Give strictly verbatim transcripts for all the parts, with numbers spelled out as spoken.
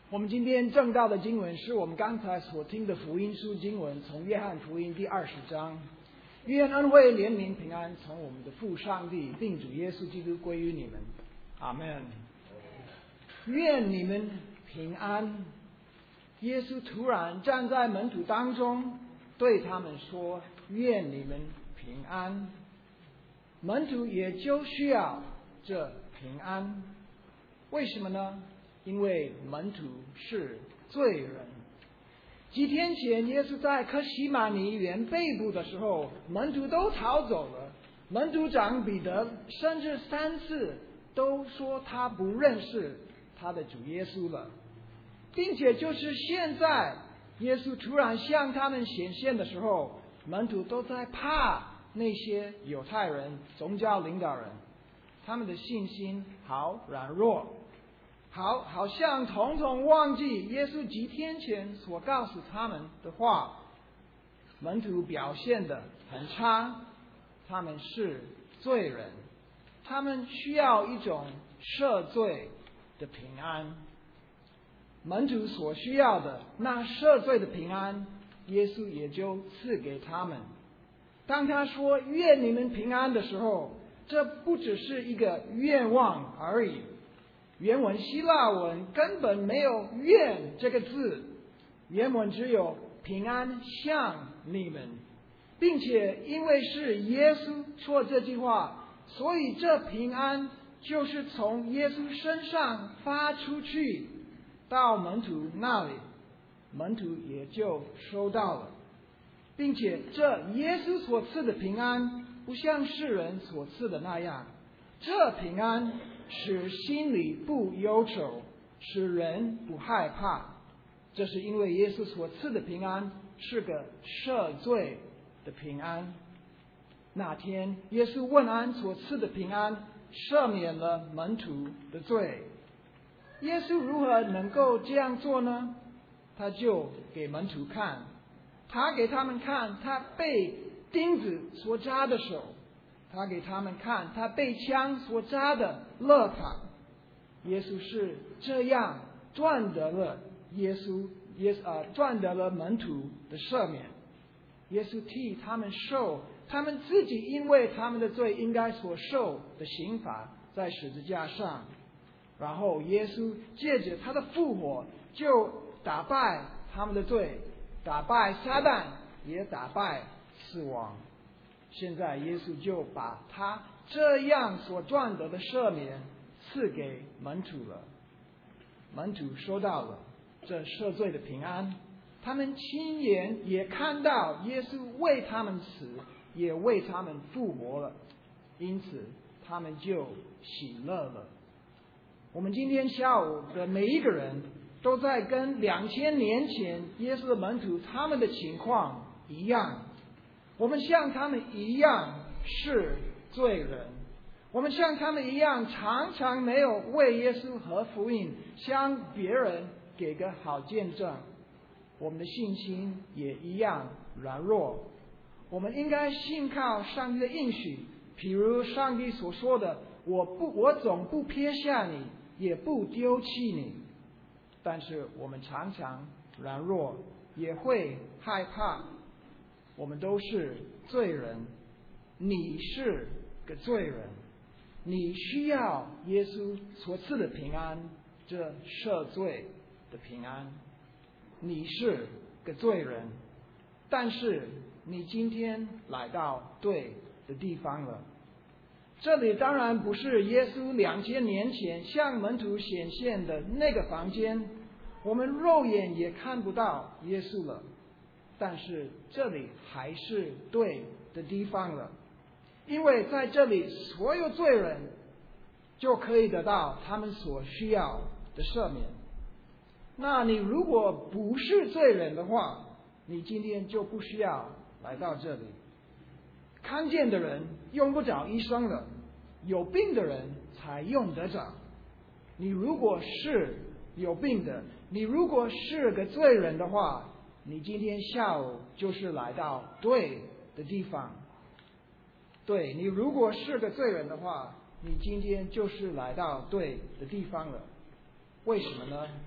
我们今天正道的经文是我们刚才所听的福音书经文，从约翰福音第二十章。愿恩惠怜悯平安从我们的父上帝并主耶稣基督归于你们，阿们。愿你们平安。耶稣突然站在门徒当中，对他们说：愿你们平安。门徒也就需要这平安。为什么呢？因为门徒是罪人。几天前，耶稣在客西马尼园被捕的时候，门徒都逃走了。门徒长彼得甚至三次都说他不认识他的主耶稣了，并且就是现在，耶稣突然向他们显现的时候，门徒都在怕那些犹太人、宗教领导人，他们的信心好软弱。好，好像统统忘记耶稣几天前所告诉他们的话。门徒表现得很差，他们是罪人，他们需要一种赦罪的平安。门徒所需要的那赦罪的平安，耶稣也就赐给他们。当他说愿你们平安的时候，这不只是一个愿望而已。原文希腊文根本没有愿这个字，原文只有平安向你们，并且因为是耶稣说这句话，所以这平安就是从耶稣身上发出去到门徒那里，门徒也就收到了，并且这耶稣所赐的平安不像世人所赐的那样，这平安使心里不忧愁，使人不害怕。这是因为耶稣所赐的平安是个赦罪的平安。那天耶稣问安所赐的平安赦免了门徒的罪。耶稣如何能够这样做呢？他就给门徒看，他给他们看他被钉子所扎的手，他给他们看他被枪所扎的肋旁。耶稣是这样赚得了耶稣耶呃赚得了门徒的赦免。耶稣替他们受他们自己因为他们的罪应该所受的刑罚，在十字架上。然后耶稣借着他的复活，就打败他们的罪，打败撒旦，也打败死亡。现在耶稣就把他这样所赚得的赦免赐给门徒了。门徒收到了这赦罪的平安，他们亲眼也看到耶稣为他们死，也为他们复活了，因此他们就喜乐了。我们今天下午的每一个人都在跟两千年前耶稣的门徒他们的情况一样，我们像他们一样是罪人，我们像他们一样常常没有为耶稣和福音向别人给个好见证，我们的信心也一样软弱。我们应该信靠上帝的应许，譬如上帝所说的，我不我总不撇下你，也不丢弃你。但是我们常常软弱，也会害怕。我们都是罪人，你是个罪人，你需要耶稣所赐的平安，这赦罪的平安。你是个罪人，但是你今天来到对的地方了。这里当然不是耶稣两千年前向门徒显现的那个房间，我们肉眼也看不到耶稣了，但是这里还是对的地方了，因为在这里所有罪人就可以得到他们所需要的赦免。那你如果不是罪人的话，你今天就不需要来到这里。看见的人用不着医生了，有病的人才用得着。你如果是有病的，你如果是个罪人的话，你今天下午就是来到对的地方。对，你如果是个罪人的话，你今天就是来到对的地方了。为什么呢？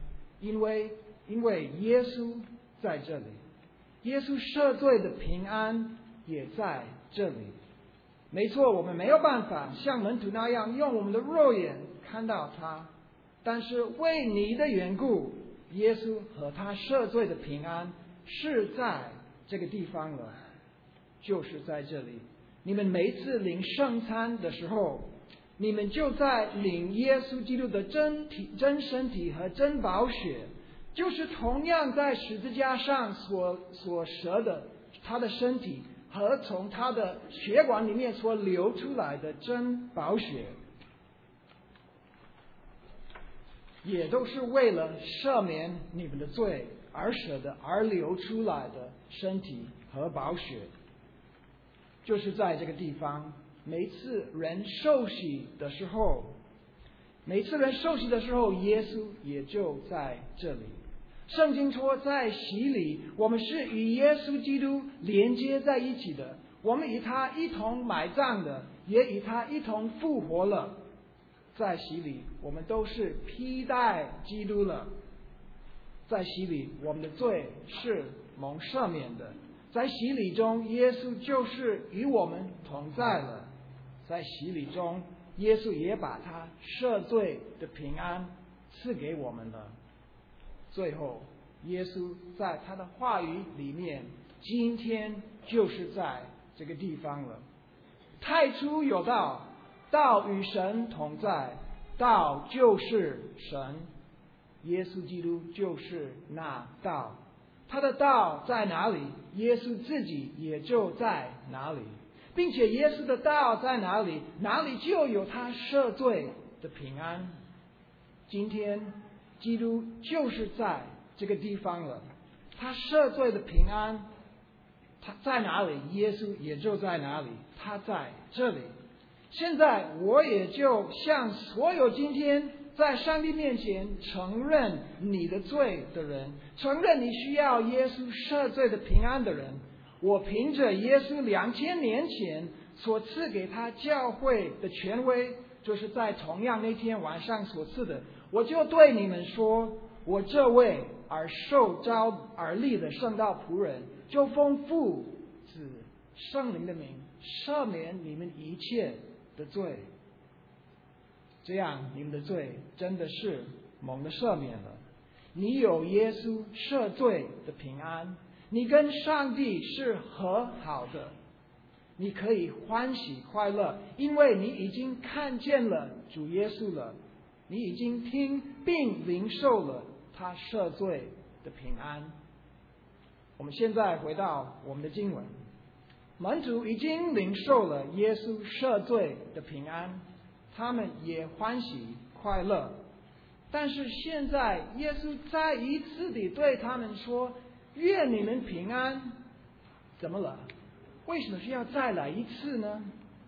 因为因为耶稣在这里，耶稣赦罪的平安也在这里。没错，我们没有办法像门徒那样用我们的肉眼看到他，但是为你的缘故，耶稣和他赦罪的平安是在这个地方了，就是在这里。你们每次领圣餐的时候，你们就在领耶稣基督的真体、真身体和真宝血，就是同样在十字架上所所舍的他的身体和从他的血管里面所流出来的真宝血，也都是为了赦免你们的罪而舍的，而流出来的身体和宝血。就是在这个地方，每次人受洗的时候，每次人受洗的时候，耶稣也就在这里。圣经说，在洗里，我们是与耶稣基督连接在一起的，我们与他一同埋葬的，也与他一同复活了。在洗里，我们都是披戴基督了。在洗里，我们的罪是蒙赦免的。在洗礼中，耶稣就是与我们同在了。在洗礼中，耶稣也把他赦罪的平安赐给我们了。最后，耶稣在他的话语里面，今天就是在这个地方了。太初有道，道与神同在，道就是神，耶稣基督就是那道。他的道在哪里，耶稣自己也就在哪里，并且耶稣的道在哪里，哪里就有他赦罪的平安。今天基督就是在这个地方了，他赦罪的平安他在哪里，耶稣也就在哪里，他在这里。现在我也就向所有今天在上帝面前承认你的罪的人，承认你需要耶稣赦罪的平安的人，我凭着耶稣两千年前所赐给他教会的权威，就是在同样那天晚上所赐的，我就对你们说，我这位而受召而立的圣道仆人，就奉父子圣灵的名赦免你们一切的罪。这样你们的罪真的是蒙的赦免了。你有耶稣赦罪的平安，你跟上帝是和好的，你可以欢喜快乐，因为你已经看见了主耶稣了，你已经听并领受了他赦罪的平安。我们现在回到我们的经文，门徒已经领受了耶稣赦罪的平安，他们也欢喜快乐。但是现在耶稣再一次地对他们说，愿你们平安。怎么了？为什么需要再来一次呢？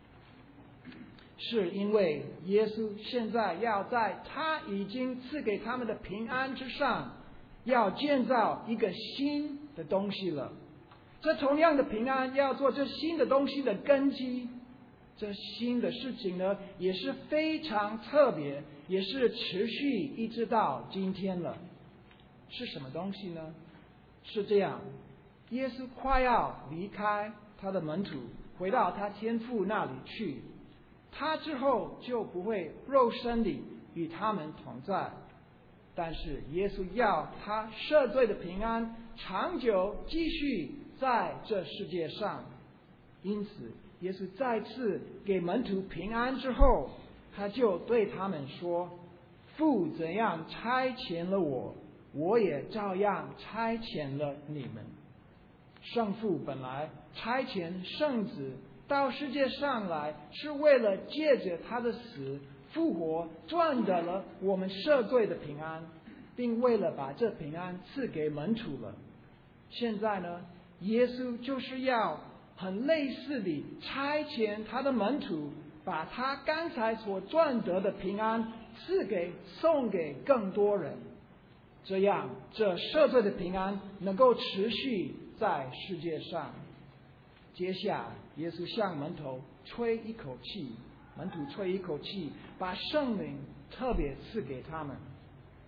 是因为耶稣现在要在他已经赐给他们的平安之上，要建造一个新的东西了。这同样的平安要做这新的东西的根基。这新的事情呢，也是非常特别，也是持续一直到今天了。是什么东西呢？是这样，耶稣快要离开他的门徒，回到他天父那里去，他之后就不会肉身里与他们同在。但是耶稣要他赦罪的平安长久继续在这世界上，因此耶稣再次给门徒平安之后，他就对他们说，父怎样差遣了我，我也照样差遣了你们。圣父本来差遣圣子到世界上来，是为了借着他的死复活赚得了我们赦罪的平安，并为了把这平安赐给门徒了。现在呢，耶稣就是要很类似地差遣他的门徒，把他刚才所赚得的平安赐给送给更多人，这样这赦罪的平安能够持续在世界上。接下耶稣向门徒吹一口气，门徒吹一口气，把圣灵特别赐给他们。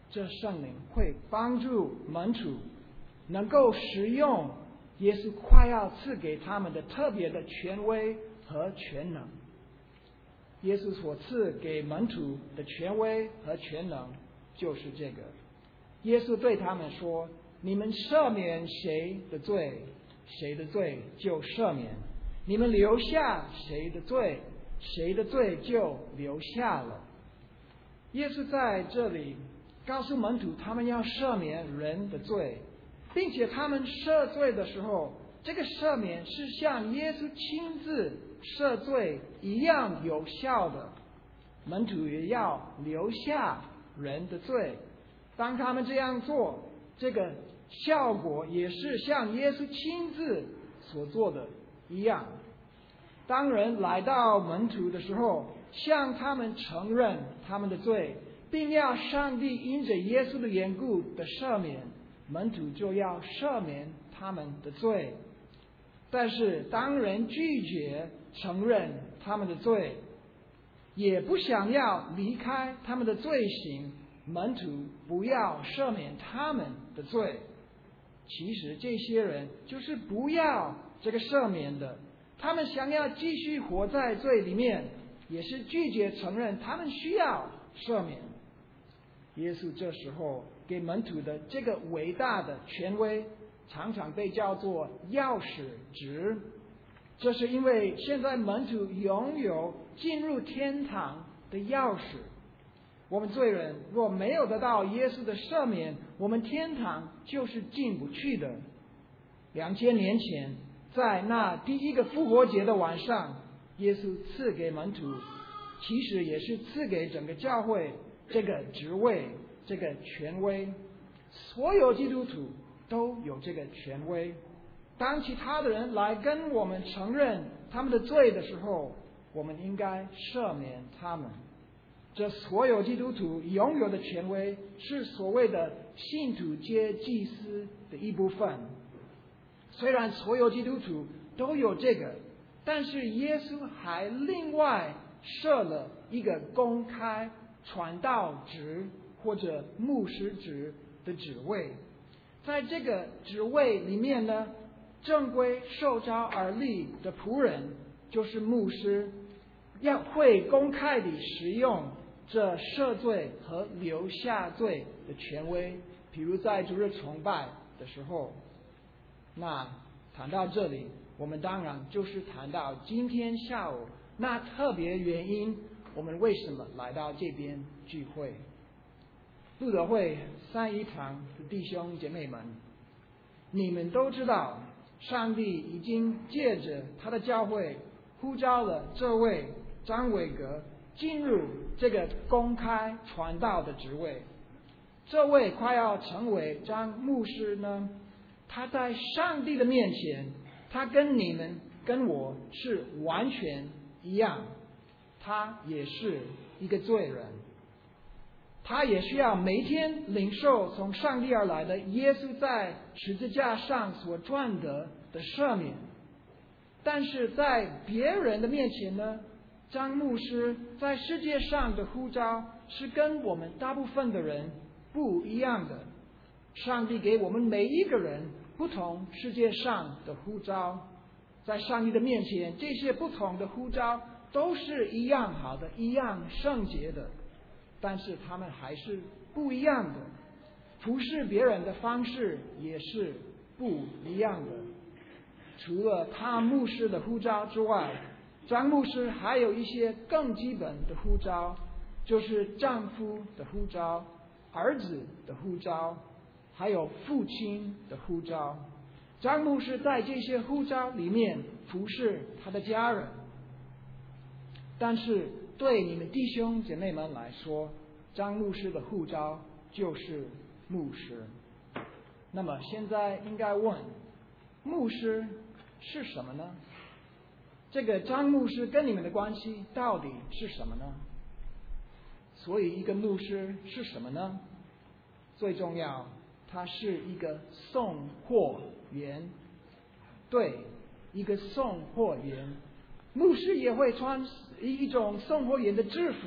这圣灵会帮助门徒能够使用耶稣快要赐给他们的特别的权威和全能。耶稣所赐给门徒的权威和全能就是这个。耶稣对他们说：你们赦免谁的罪，谁的罪就赦免；你们留下谁的罪，谁的罪就留下了。耶稣在这里告诉门徒，他们要赦免人的罪，并且他们赦罪的时候，这个赦免是像耶稣亲自赦罪一样有效的。门徒也要留下人的罪，当他们这样做，这个效果也是像耶稣亲自所做的一样。当人来到门徒的时候，向他们承认他们的罪，并要上帝因着耶稣的缘故的赦免，门徒就要赦免他们的罪。但是当人拒绝承认他们的罪，也不想要离开他们的罪行，门徒不要赦免他们的罪。其实这些人就是不要这个赦免的，他们想要继续活在罪里面，也是拒绝承认他们需要赦免。耶稣这时候给门徒的这个伟大的权威，常常被叫做钥匙职。这是因为现在门徒拥有进入天堂的钥匙。我们罪人若没有得到耶稣的赦免，我们天堂就是进不去的。两千年前，在那第一个复活节的晚上，耶稣赐给门徒，其实也是赐给整个教会这个职位，这个权威。所有基督徒都有这个权威。当其他的人来跟我们承认他们的罪的时候，我们应该赦免他们。这所有基督徒拥有的权威，是所谓的信徒皆祭司的一部分。虽然所有基督徒都有这个，但是耶稣还另外设了一个公开传道职或者牧师职的职位。在这个职位里面呢，正规受召而立的仆人就是牧师，要会公开地使用这赦罪和留下罪的权威。比如在主日崇拜的时候，那谈到这里，我们当然就是谈到今天下午那特别原因，我们为什么来到这边聚会。路德会三一堂的弟兄姐妹们，你们都知道，上帝已经借着他的教会呼召了这位张伟格进入这个公开传道的职位。这位快要成为张牧师呢，他在上帝的面前，他跟你们跟我是完全一样，他也是一个罪人，他也需要每天领受从上帝而来的耶稣在十字架上所赚得的赦免。但是在别人的面前呢，张牧师在世界上的呼召是跟我们大部分的人不一样的。上帝给我们每一个人不同世界上的呼召，在上帝的面前，这些不同的呼召都是一样好的，一样圣洁的，但是他们还是不一样的，服侍别人的方式也是不一样的。除了他牧师的呼召之外，张牧师还有一些更基本的呼召，就是丈夫的呼召、儿子的呼召，还有父亲的呼召。张牧师在这些呼召里面服侍他的家人。但是对你们弟兄姐妹们来说，张牧师的呼召就是牧师。那么现在应该问，牧师是什么呢？这个张牧师跟你们的关系到底是什么呢？所以一个牧师是什么呢？最重要，他是一个送货员。对，一个送货员。牧师也会穿一种送货员的制服，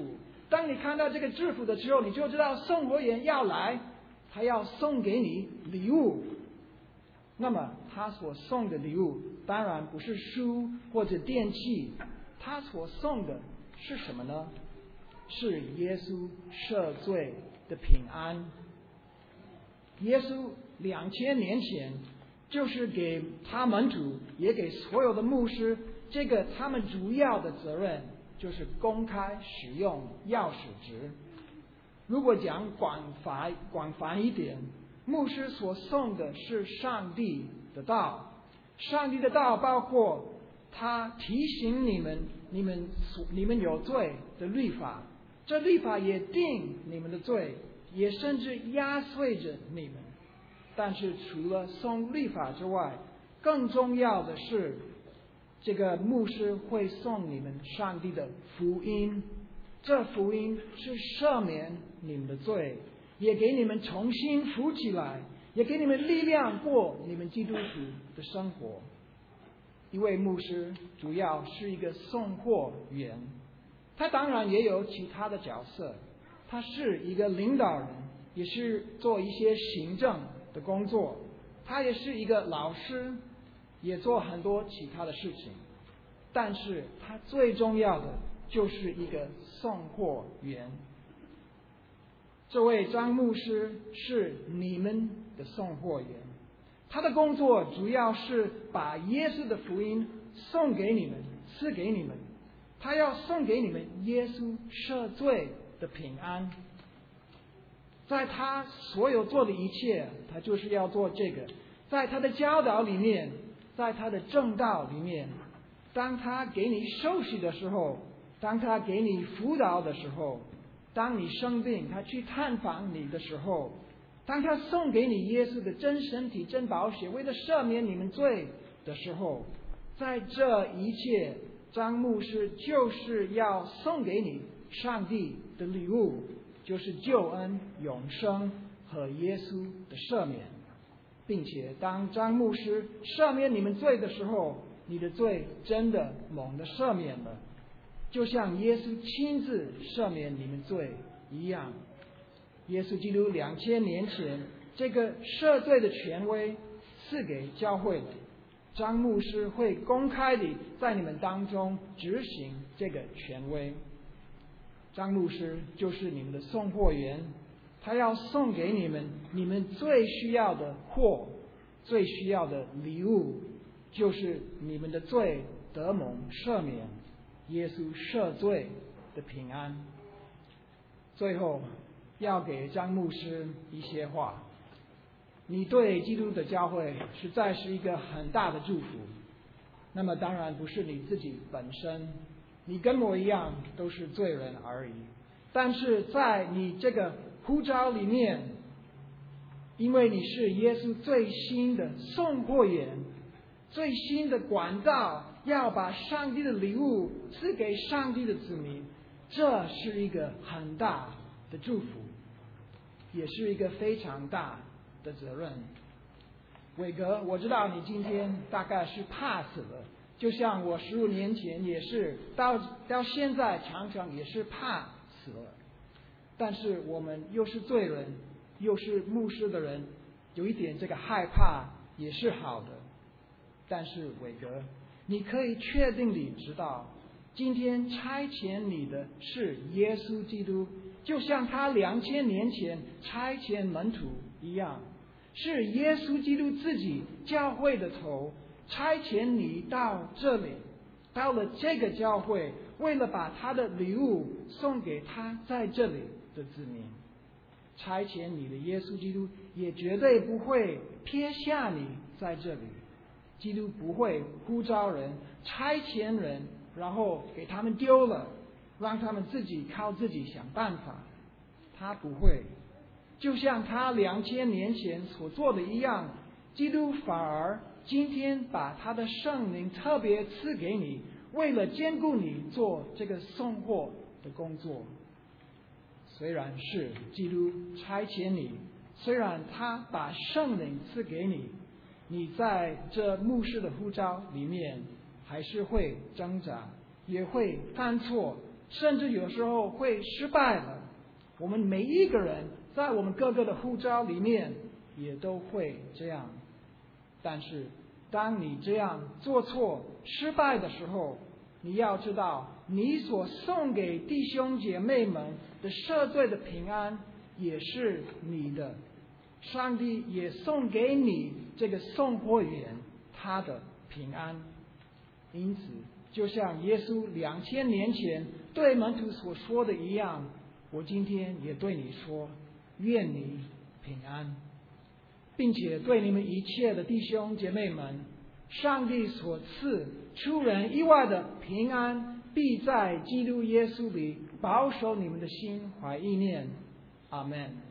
当你看到这个制服的时候，你就知道送货员要来，他要送给你礼物。那么他所送的礼物当然不是书或者电器，他所送的是什么呢？是耶稣赦罪的平安。耶稣两千年前就是给他门徒，也给所有的牧师，这个他们主要的责任就是公开使用钥匙值。如果讲广泛广泛一点，牧师所送的是上帝的道。上帝的道包括他提醒你们，你们你们有罪的律法，这律法也定你们的罪，也甚至压碎着你们。但是除了送律法之外，更重要的是，这个牧师会送你们上帝的福音。这福音是赦免你们的罪，也给你们重新扶起来，也给你们力量过你们基督徒的生活。一位牧师主要是一个送货员，他当然也有其他的角色，他是一个领导人，也是做一些行政的工作，他也是一个老师，也做很多其他的事情。但是他最重要的就是一个送货员。这位张牧师是你们的送货员，他的工作主要是把耶稣的福音送给你们，赐给你们。他要送给你们耶稣赦罪的平安。在他所有做的一切，他就是要做这个。在他的教导里面，在他的正道里面，当他给你受洗的时候，当他给你辅导的时候，当你生病他去探访你的时候，当他送给你耶稣的真身体真宝血，为了赦免你们罪的时候，在这一切，张牧师就是要送给你上帝的礼物，就是救恩、永生和耶稣的赦免。并且当张牧师赦免你们罪的时候，你的罪真的猛地赦免了，就像耶稣亲自赦免你们罪一样。耶稣基督两千年前这个赦罪的权威赐给教会了，张牧师会公开地在你们当中执行这个权威。张牧师就是你们的送货员，他要送给你们你们最需要的货，最需要的礼物，就是你们的罪得蒙赦免，耶稣赦罪的平安。最后要给张牧师一些话，你对基督的教会实在是一个很大的祝福。那么当然不是你自己本身，你跟我一样都是罪人而已，但是在你这个呼召里面，因为你是耶稣最新的送货员，最新的管道，要把上帝的礼物赐给上帝的子民，这是一个很大的祝福，也是一个非常大的责任。伟哥，我知道你今天大概是怕死了，就像我十五年前也是，到到现在常常也是怕死了。但是我们又是罪人，又是牧师的人，有一点这个害怕也是好的。但是伟哥，你可以确定地知道，今天差遣你的是耶稣基督，就像他两千年前差遣门徒一样，是耶稣基督自己教会的头，差遣你到这里，到了这个教会，为了把他的礼物送给他在这里的子民。差遣你的耶稣基督也绝对不会撇下你在这里，基督不会呼召人、差遣人，然后给他们丢了，让他们自己靠自己想办法。他不会，就像他两千年前所做的一样，基督反而今天把他的圣灵特别赐给你，为了兼顾你做这个送货的工作。虽然是基督差遣你，虽然他把圣灵赐给你，你在这牧师的呼召里面还是会挣扎，也会犯错， 甚至有时候会失败了。我们每一个人在我们各个的呼召里面也都会这样。但是当你这样做错失败的时候，你要知道，你所送给弟兄姐妹们的赦罪的平安也是你的，上帝也送给你这个送货员他的平安。因此就像耶稣两千年前对门徒所说的一样，我今天也对你说，愿你平安，并且对你们一切的弟兄姐妹们，上帝所赐出人意外的平安，必在基督耶稣里保守你们的心怀意念。阿们。